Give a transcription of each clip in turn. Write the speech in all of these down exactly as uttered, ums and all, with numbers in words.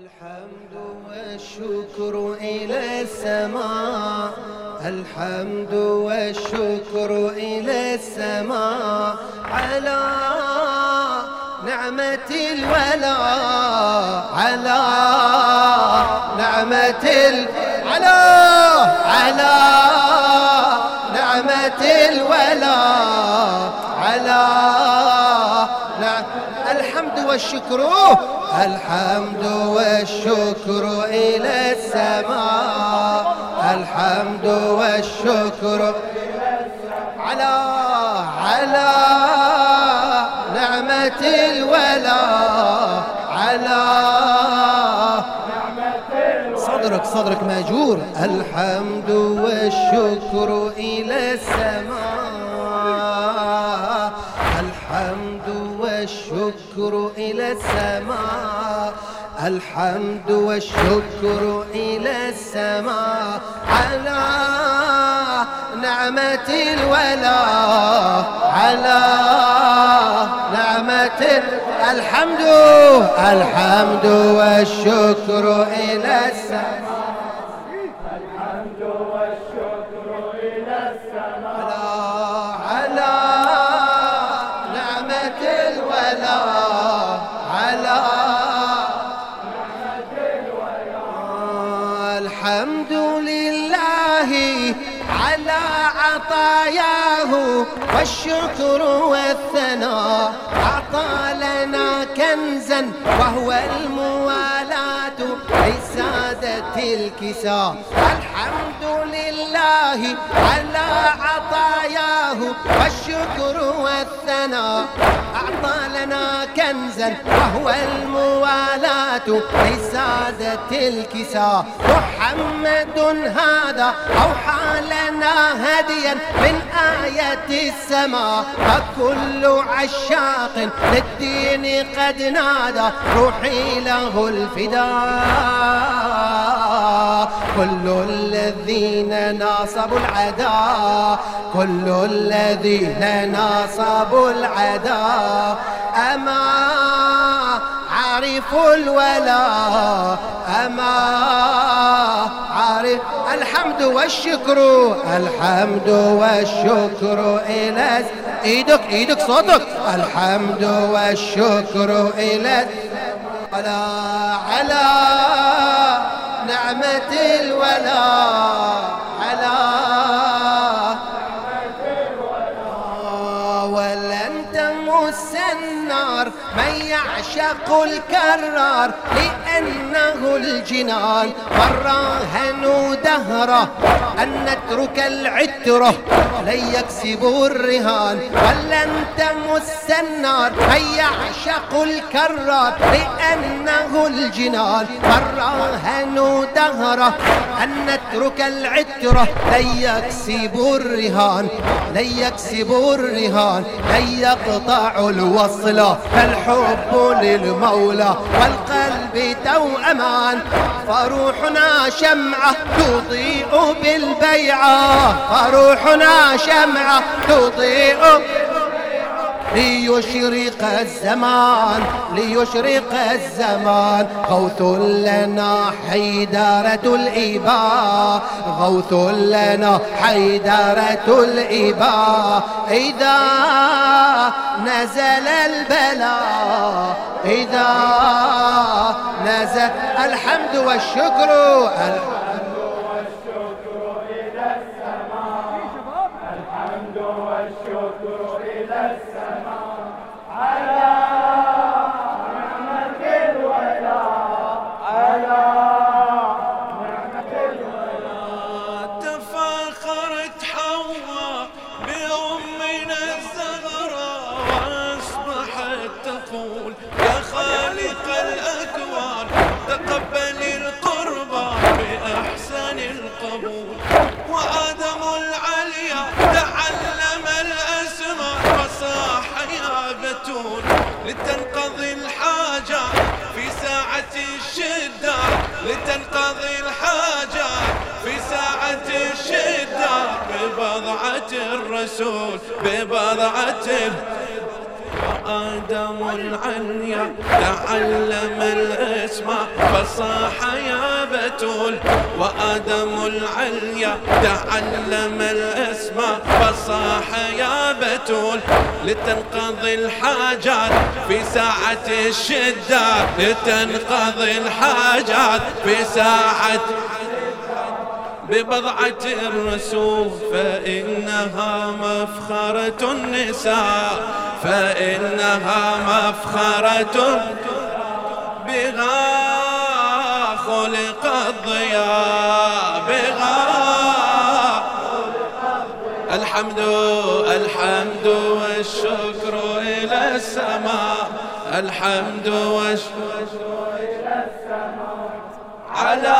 الحمد والشكر إلى السماء، الحمد والشكر إلى السماء على نعمة الولاء، على نعمة ال... على على نعمة الولاء، على نعم الحمد والشكر، الحمد والشكر إلى السماء، الحمد والشكر على على نعمة الولاء، على صدرك صدرك ماجور. الحمد والشكر إلى السماء، الحمد والشكر إلى السماء، الحمد والشكر إلى السماء على نعمة الولاء، على نعمة الحمد الحمد والشكر إلى السماء، الحمد والشكر إلى السماء على نعمة الولاء، على نعمة الولاء. الحمد لله على عطاياه والشكر والثناء، أعطى لنا كنزا وهو الموالاة لسادة الكساء. الحمد لله على عطاياه والشكر والثناء، أعطى لنا كنزا وهو الموالاة لسادة الكساء. محمد هذا أوحى لنا هديا من آية السماء، فكل عشاق للدين قد نادى روحي له الفداء. كل الذين ناصبوا العداء، كل الذين ناصبوا العداء أما عارف الولاء، أما عارف. الحمد والشكر، الحمد والشكر إلى ايدك ايدك صوتك. الحمد والشكر إلى على على نعمة الولاء، على نعمة الولاء. ولن تمس النار من يعشق الكرار، لأنه الجنان والراهن دهره أن نترك العترة لن يكسبوا الرهان. ولن تمس النار من يعشق الكرار، لأنه الجنان والراهن دهره أن نترك العترة لن يكسبوا الرهان، لن يكسبوا الرهان، لن يقطعوا الوصلة. فالحب للمولى والقلب توأمان، فروحنا شمعة تضيء بالبيعة، فروحنا شمعة تضيء ليشرق الزمان، ليشرق الزمان. غوث لنا حيدرة الإباء، غوث لنا حيدرة الإباء. إذا نزل البلاء، إذا نزل الحمد والشكر، الحمد والشكر إلى السماء، الحمد والشكر إلى السماء على نعمة الولاء، على نعمة الولاء. تفاخرت حواء بأمنا الزهراء، وأصبحت تقول يا خالق الأكوان تقبل القربان بأحسن القبول. وآدم العليا تعلم الأسماء فصاح يا بتول لتنقضي الحاجات في ساعة الشدة، لتنقضي الحاجات في ساعة الشدة ببضعة الرسول، ببضعة وآدم العليا تعلم الاسماء فصاح يا بتول. وآدم العليا تعلم الاسماء فصاح يا بتول. لتنقضي الحاجات في ساعة الشدة، لتنقضي الحاجات في ساعة ببضعة الرسول، فإنها مفخرة النساء، فإنها مفخرة بها خلق الضياء، بها الحمد الحمد والشكر إلى السماء، الحمد والشكر إلى السماء على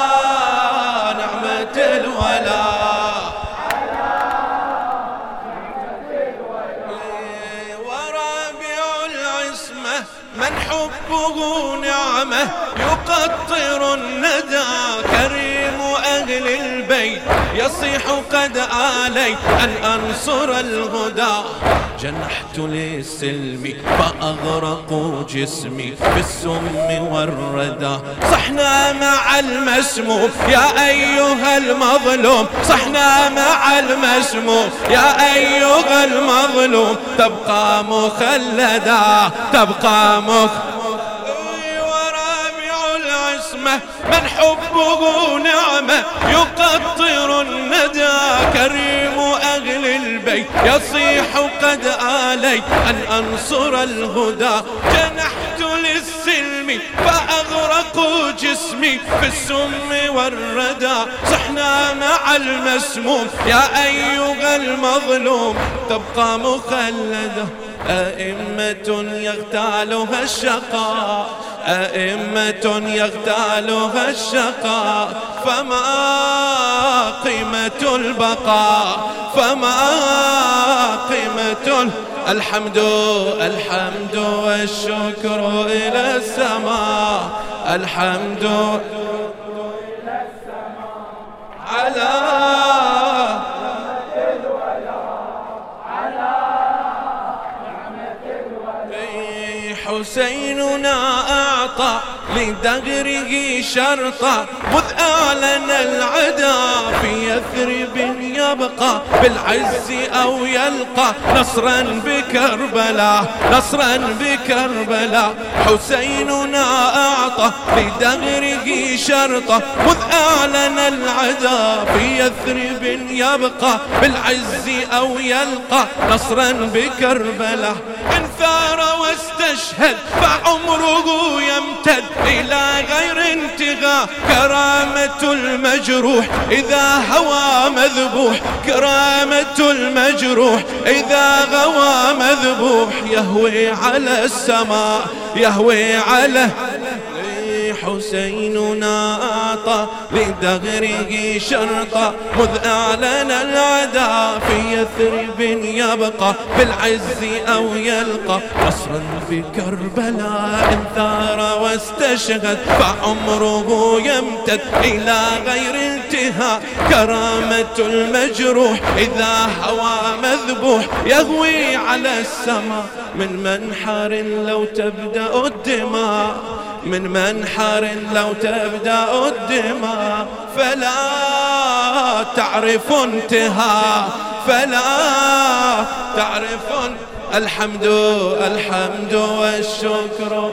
نعمة الولاء، على نعمة الولاء. ورابع العصمة من حبه نعمة يقطر الندى، كريم أهل البيت يصيح قد آلي أن أنصر الهدى. جنحت للسلم فأغرقوا جسمي بالسم والردى. صحنا مع المسموم يا أيها المظلوم، صحنا مع المسموم يا أيها المظلوم. تبقى مخلدا، تبقى مخلدا. ورابع العصمة من حبه نعمة يقطر الندى، كريم أهل البيت يصيح قد آلي أن أنصر الهدى. جنحت للسلم فأغرقوا جسمي في السم والردى. صحنا مع المسموم يا أيها المظلوم. تبقى مخلدة أئمة يغتالها الشقاء، أئمة يغتالها الشقاء. فما قيمة البقاء، فما قيمة الحمد الحمد والشكر إلى السماء، الحمد على حسيننا أعطى لدهره شرطا، مذ أعلن العدا في يثرب يبقى بالعز أو يلقى نصرا بكربلاء، نصرا بكربلاء. حسيننا أعطى لدهره شرطا، مذ أعلن العدا في يثرب يبقى بالعز أو يلقى نصرا بكربلاء. إن ثار واستشهد فعمره يمتد إلى غير انتهاء، كرامة المجروح إذا هوى مذبوح، كرامة المجروح إذا غوى مذبوح. يهوي على السماء، يهوي على حسيننا أعطى لدهره شرطا، مذ أعلن العدا في يثرب يبقى بالعز أو يلقى نصرا في كربلاء. إن ثار واستشهد فعمره يمتد إلى غير انتهاء، كرامة المجروح إذا هوى مذبوح. يهوي على السماء من منحر لو تبدأ الدماء، من منحر لو تبدأ الدماء. فلا تعرف انتهاء، فلا تعرف. الحمد الحمد والشكر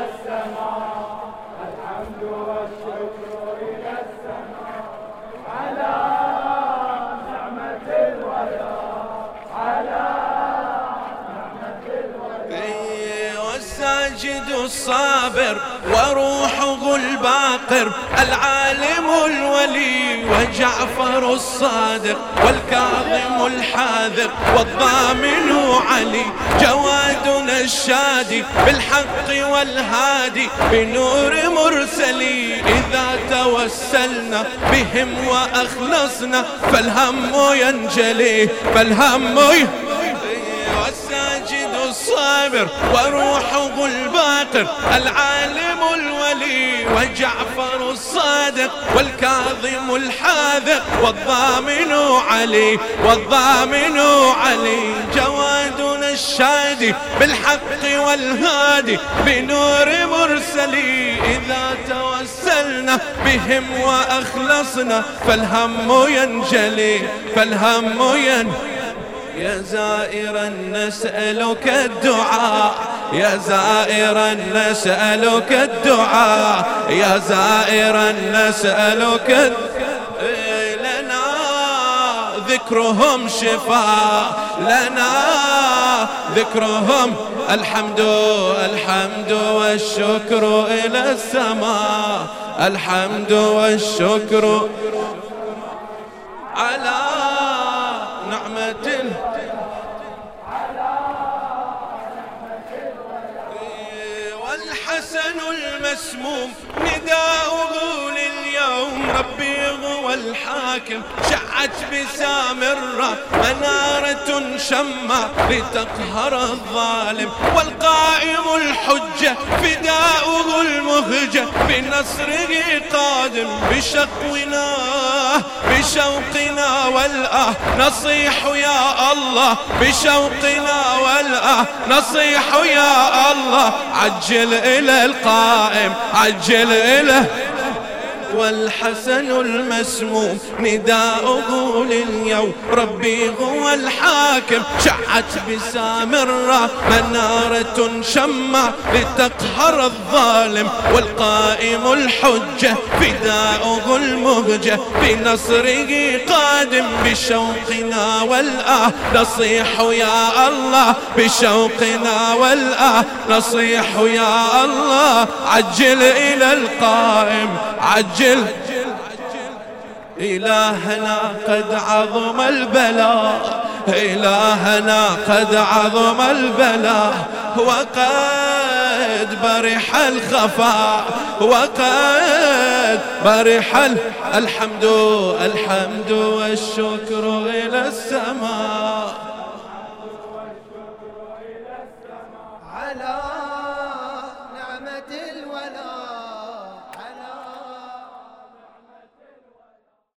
الساجد الصابر وروحه الباقر، العالم الولي وجعفر الصادق، والكاظم الحاذق والضامن علي، جوادنا الشادي بالحق والهادي بنور مرسلي. إذا توسلنا بهم وأخلصنا فالهم ينجلي، فالهم ينجلي. والساجد الصابر وروحه الباقر، العالم الولي وجعفر الصادق، والكاظم الحاذق والضامن علي، والضامن علي، جوادنا الشادي بالحق والهادي بنور مرسلي. إذا توسلنا بهم وأخلصنا فالهم ينجلي فالهم ين يا زائرا نسألك الدعاء يا زائرا نسألك الدعاء يا زائرا نسألك لنا ذكرهم شفاء لنا ذكرهم. الحمد الحمد والشكر إلى السماء الحمد والشكر على نعمة والحسن المسموم نداؤه لليوم. ربي هو الحاكم شعت بسامرة منارة شمع لتقهر الظالم. والقائم الحجة فداؤه المهجة بنصره قادم. بشقونا بشوقنا والآه نصيح يا الله بشوقنا والآه نصيح يا الله. عجل إلى القائم عجل إلى والحسن المسموم نداؤه لليوم. ربي هو الحاكم شعت بسامرة منارة شمع لتقهر الظالم. والقائم الحجة فداؤه المهجة بنصره قادم. بشوقنا والآه نصيح يا الله بشوقنا والآه نصيح يا الله. عجل إلى القائم عجل إلهنا قد عظم البلاء إلهنا قد عظم البلاء. وقد برح الخفاء وقد برح الحمد الحمد والشكر إلى السماء على نعمة الولاء